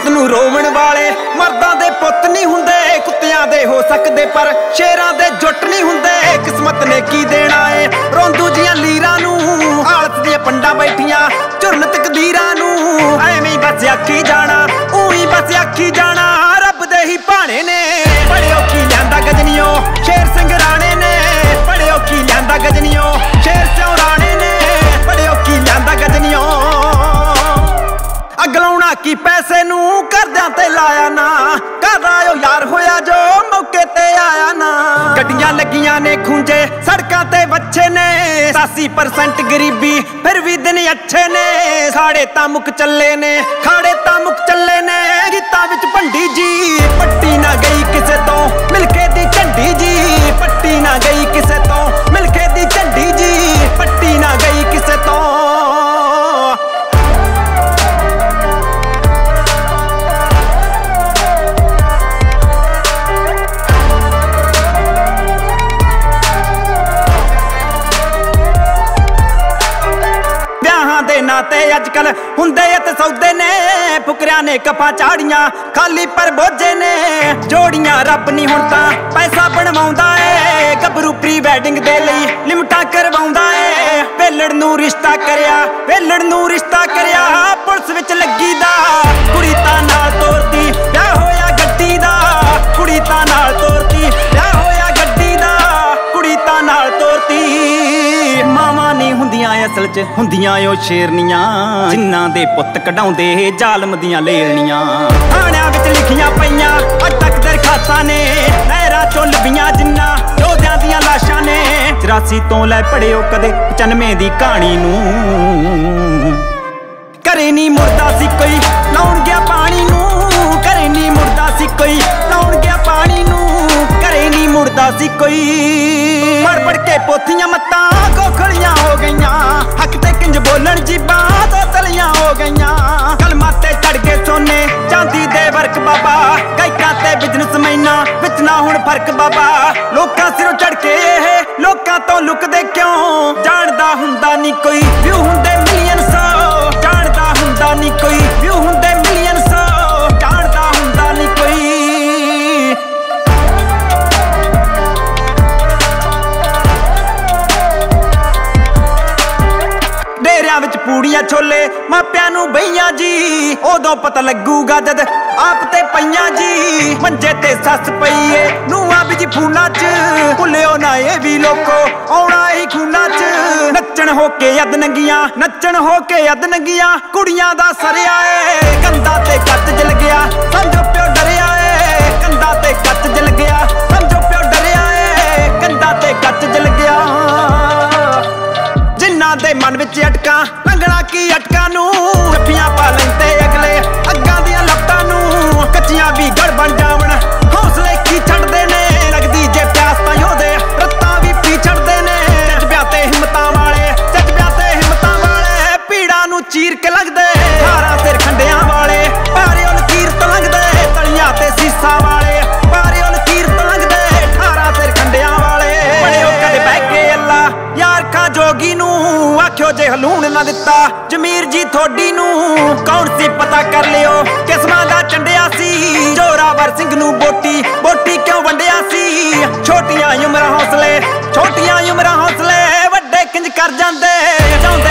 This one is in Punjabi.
ਨੂੰ ਰੋਵਣ ਵਾਲੇ ਮਰਦਾਂ ਦੇ ਪੁੱਤ ਨਹੀਂ ਹੁੰਦੇ, ਕੁੱਤਿਆਂ ਦੇ ਹੋ ਸਕਦੇ ਪਰ ਸ਼ੇਰਾਂ ਦੇ ਜੁੱਟ ਨਹੀਂ ਹੁੰਦੇ। ਕਿਸਮਤ ਨੇ ਕੀ ਦੇਣਾ ਏ ਰੋਂਦੂ ਜੀਆਂ ਲੀਰਾਂ ਨੂੰ, ਹਾਲਤ ਦੀਆਂ ਪੰਡਾਂ ਬੈਠੀਆਂ ਝੁਰਨ ਤਕਦੀਰਾਂ ਨੂੰ। ਐਵੇਂ ਹੀ ਬਸ ਆਖੀ ਜਾਣਾ, ਉਹੀ ਬਸ ਆਖੀ ਜਾਣਾ, ਰੱਬ ਦੇ ਹੀ ਭਾਣੇ ਨੇ। ਪੜਿਓ ਕੀ ਲਿਆਂਦਾ ਗਜਨੀਓ ਸ਼ੇਰ ਸਿੰਘ ਰਾਣੇ ਨੇ, ਪੜਿਓ ਕੀ ਲਿਆਂਦਾ ਗਜਨੀਓ ਸ਼ੇਰ ਸਿਉ ਰਾਣੇ ਨੇ, ਪੜਿਓ ਕੀ ਲਿਆਂਦਾ ਗਜਨੀਓ। ਅਗਲਾਉਣਾ ਕੀ ਪੈਸੇ ਨੂੰ ਕਰਦਿਆਂ ਤੇ ਲਾਇਆ ਨਾ, ਕਾਹਦਾ ਓ ਯਾਰ ਹੋਇਆ ਜੋ ਮੌਕੇ ਤੇ ਆਇਆ ਨਾ। ਗੱਡੀਆਂ ਲੱਗੀਆਂ ਨੇ ਖੂੰਜੇ ਸੜਕਾਂ ਤੇ ਵੱਛੇ ਨੇ, 80% ਗਰੀਬੀ ਫਿਰ ਵੀ ਦਿਨ ਅੱਛੇ ਨੇ। ਖਾੜੇ ਤਾਂ ਮੁੱਕ ਚੱਲੇ ਨੇ, ਖਾੜੇ ਤਾਂ ਮੁੱਕ ਚੱਲੇ ਨੇ, ਗੀਤਾਂ ਵਿੱਚ ਭੰਡੀ ਜੀ ਪੱਟੀ ਨਾ ਗਈ ਕਿਸੇ ਤੋਂ ਮਿਲਕੇ ਦੀ ਝੰਡੀ ਜੀ, ਪੱਟੀ ਨਾ ਗਈ ਕਿਸੇ ਤੋਂ ਮਿਲਕੇ ਦੀ ਝੰਡੀ ਜੀ, ਪੱਟੀ ਨਾ ਗਈ ਕਿਸੇ ਤੋਂ। ਤੇ ਅੱਜ ਕੱਲ ਹੁੰਦੇ ਤੇ ਸੌਦੇ ਨੇ, ਫੁਕਰਿਆਂ ਨੇ ਕਪਾਂ ਚਾੜੀਆਂ ਖਾਲੀ ਪਰ ਬੋਝੇ ਨੇ। ਜੋੜੀਆਂ ਰੱਬ ਨਹੀਂ ਹੁਣ ਤਾਂ ਪੈਸਾ ਬਣਵਾਉਂਦਾ ਏ, ਗੱਭਰੂ ਪ੍ਰੀ ਵੈਡਿੰਗ ਦੇ ਲਈ ਲਿਮਟਾਂ ਕਰਵਾਉਂਦਾ ਏ। ਵੇਲੜ ਨੂੰ ਰਿਸ਼ਤਾ ਕਰਿਆ, ਵੇਲੜ ਨੂੰ ਰਿਸ਼ਤਾ ਕਰਿਆ, ਪੁਲਿਸ ਵਿੱਚ ਲੱਗੀ ਦਾ ਕੁੜੀ ਤਾਂ ਨਾਲ ਤੋਰਤੀ ਵਿਆਹ ਹੋਇਆ ਗੱਡੀ ਦਾ, ਕੁੜੀ ਤਾਂ ਨਾਲ ਤੋਰਤੀ ਵਿਆਹ ਹੋਇਆ ਗੱਡੀ ਦਾ, ਕੁੜੀ ਤਾਂ ਨਾਲ ਤੋਰਤੀ। ਮਾਵਾਂ ਨਹੀਂ ਹੁੰਦੀਆਂ ਅਸਲ 'ਚ ਹੁੰਦੀਆਂ ਓ ਸ਼ੇਰਨੀਆਂ, ਜਿਨ੍ਹਾਂ ਦੇ ਪੁੱਤ ਕਢਾਉਂਦੇ ਜ਼ਾਲਮ ਦੀਆਂ ਲੇਲਣੀਆਂ। ਥਾਣਿਆਂ ਵਿੱਚ ਲਿਖੀਆਂ ਪਈਆਂ ਅੱਜ ਤੱਕ ਦਰਖਾਸਤਾਂ ਨੇ, ਨਹਿਰਾਂ ਚੋਂ ਲੱਭੀਆਂ ਜਿਨ੍ਹਾਂ ਯੋਧਿਆਂ ਦੀਆਂ ਲਾਸ਼ਾਂ ਨੇ। 84 ਤੋਂ ਲੈ ਪੜਿਓ ਕਦੇ 95 ਦੀ ਕਹਾਣੀ ਨੂੰ, ਘਰੇ ਨਹੀਂ ਮੁੜਦਾ ਸੀ ਕੋਈ ਲਾਉਣ ਗਿਆ ਪਾਣੀ ਨੂੰ, ਘਰੇ ਨਹੀਂ ਮੁੜਦਾ ਸੀ ਕੋਈ ਲਾਉਣ ਗਿਆ ਪਾਣੀ ਨੂੰ, ਘਰੇ ਨਹੀਂ ਮੁੜਦਾ ਸੀ ਕੋਈ। ਪੜ ਪੜ ਕੇ ਪੋਥੀਆਂ ਮੱਤਾਂ ਖੋਖਲੀਆਂ ਹੋ ਗਈਆਂ, ਹੱਕ ਤੇ ਕਿੰਜ ਬੋਲਣ ਜੀਬਾਂ ਤੋਂ ਤਲੀਆਂ ਹੋ ਗਈਆਂ। ਕਲਮਾਂ ਤੇ ਚੜ ਕੇ ਸੋਨੇ ਚਾਂਦੀ ਦੇ ਵਰਕ ਬਾਬਾ, ਗਾਇਕਾਂ ਤੇ ਬਿਜ਼ਨਸਮੈਨਾਂ ਵਿੱਚ ਨਾ ਹੁਣ ਫਰਕ ਬਾਬਾ। ਲੋਕਾਂ ਸਿਰੋਂ ਚੜ ਕੇ ਇਹ ਲੋਕਾਂ ਤੋਂ ਲੁਕਦੇ ਕਿਉਂ, ਜਾਣਦਾ ਹੁੰਦਾ ਨਹੀਂ ਕੋਈ ਵਿਊ ਹੁੰਦੇ ਮਿਲੀਅਨ ਸੌ, ਜਾਣਦਾ ਹੁੰਦਾ ਨਹੀਂ ਕੋਈ ਵਿਊ ਹੁੰਦੇ ਮਿਲੀਅਨ ਸੌ, ਜਾਣਦਾ ਹੁੰਦਾ ਨਹੀਂ ਕੋਈ। ਡੇਰਿਆਂ ਵਿੱਚ ਪੂੜੀਆਂ ਛੋਲੇ ਮਾਪਿਆਂ ਨੂੰ ਬਈਆਂ ਜੀ, ਉਦੋਂ ਪਤਾ ਲੱਗੂਗਾ ਜਦ ਆਪ ਤੇ ਪਈਆਂ ਜੀ। ਮੰਜੇ ਤੇ ਸੱਸ ਪਈ ਏ ਨੂੰਹਾਂ ਵੀ ਜੀ ਫੂਨਾਂ 'ਚ, ਭੁੱਲਿਓ ਨਾ ਇਹ ਵੀ ਲੋਕੋ ਆਉਣਾ ਹੀ ਖੂਨਾਂ 'ਚ। ਨੱਚਣ ਹੋ ਕੇ ਅੱਧ ਨੰਗੀਆਂ, ਨੱਚਣ ਹੋ ਕੇ ਅੱਧ ਨੰਗੀਆਂ, ਕੁੜੀਆਂ ਦਾ ਸਰਿਆ ਏ। ਕੰਧਾਂ ਤੇ ਕੱਚ ਜਲ ਗਿਆ ਸਮਝੋ ਪਿਓ ਡਰਿਆ ਏ, ਕੰਧਾਂ ਤੇ ਕੱਚ ਜਲ ਗਿਆ ਸਮਝੋ ਪਿਓ ਡਰਿਆ ਏ, ਕੰਧਾਂ ਤੇ ਕੱਚ ਜਲ ਗਿਆ। ਜਿਨ੍ਹਾਂ ਦੇ ਮਨ ਵਿੱਚ ਅਟਕਾਂ ਲੰਘਣਾ ਕੀ ਅਟਕਾਂ ਨੂੰ, ਰੱਫੀਆਂ ਪਾ ਲੈਂਦੇ ਅਗਲੇ ਅੱਗਾਂ ਦੀਆਂ ਲੱਤਾਂ ਨੂੰ। ਕੱਚੀਆਂ ਵੀ ਗੜ ਬਣ ਜਾਵਣ ਹੌਸਲੇ ਕੀ ਛੱਡਦੇ ਨੇ, ਲੱਗਦੀ ਜੇ ਪਿਆਸ ਤਾਂ ਯੋਧੇ ਰੱਤਾਂ ਵੀ ਪੀ ਛੱਡਦੇ ਨੇ। ਜਜ਼ਬਿਆਂ ਤੇ ਹਿੰਮਤਾਂ ਵਾਲੇ, ਜਜ਼ਬਿਆਂ ਤੇ ਹਿੰਮਤਾਂ ਵਾਲੇ, ਪੀੜਾਂ ਨੂੰ ਚੀਰ ਕੇ ਲੱਗਦੇ 18 ਸਿਰ ਖੰਡਿਆਂ ਵਾਲੇ, ਭਾਰਿਓ ਲਕੀਰ ਤੋਂ ਲੰਘਦੇ ਤਲੀਆਂ ਤੇ ਸੀਸਾਂ ਵਾਲੇ, ਭਾਰਿਓ ਲਕੀਰ ਤੋਂ ਲੰਘਦੇ 18 ਸਿਰ ਖੰਡਿਆਂ ਵਾਲੇ। ਪੜਿਓ ਕਦੇ ਬਹਿ ਕੇ ਅੱਲਾ ਯਾਰ ਖਾਂ ਜੋਗੀ ਨੂੰ, ਆਖਿਓ ਜੇ ਹਲੂਣ ਨਾ ਦਿੱਤਾ ਜਮੀਰ ਜੀ ਥੋੜੀ ਨੂੰ। ਕੌਣ ਸੀ ਪਤਾ ਕਰ ਲਿਓ ਕਿਸਮਾਂ ਦਾ ਚੰਡਿਆ ਸੀ, ਜੋਰਾਵਰ ਸਿੰਘ ਨੂੰ ਬੋਟੀ ਬੋਟੀ ਕਿਉਂ ਵੰਡਿਆ ਸੀ। ਛੋਟੀਆਂ ਉਮਰਾਂ ਹੌਸਲੇ, ਛੋਟੀਆਂ ਉਮਰਾਂ ਹੌਸਲੇ ਵੱਡੇ ਕਿੰਜ ਕਰ ਜਾਂਦੇ,